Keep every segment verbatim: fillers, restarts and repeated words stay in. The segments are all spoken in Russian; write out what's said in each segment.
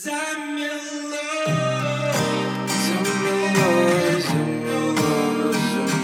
Замело, замело, замело,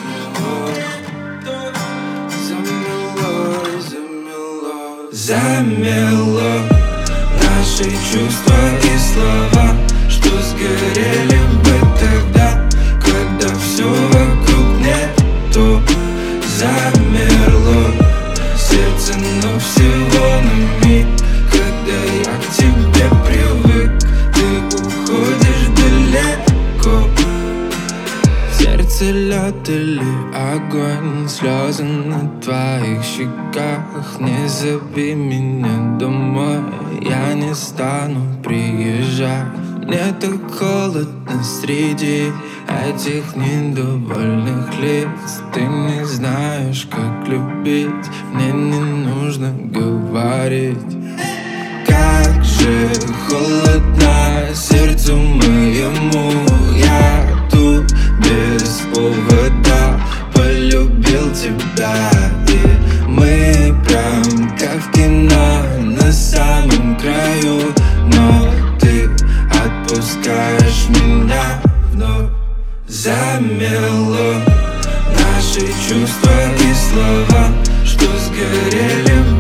замело, замело, замело наши чувства и слова, что сгорели бы тогда, когда все вокруг нету. Замерло сердце, но всего на миг, когда я к тебе привык, ты уходишь далеко. Сердце лед или огонь, слезы на твоих щеках. Не зови меня домой, я не стану приезжать. Мне так холодно среди этих недовольных лиц. Ты не знаешь, как любить, мне не нужно говорить. Как же холодно сердцу моему, я тут без повода полюбил тебя. И мы прям как в кино на самом краю, но ты отпускаешь меня вновь. Замело наши чувства и слова, что сгорели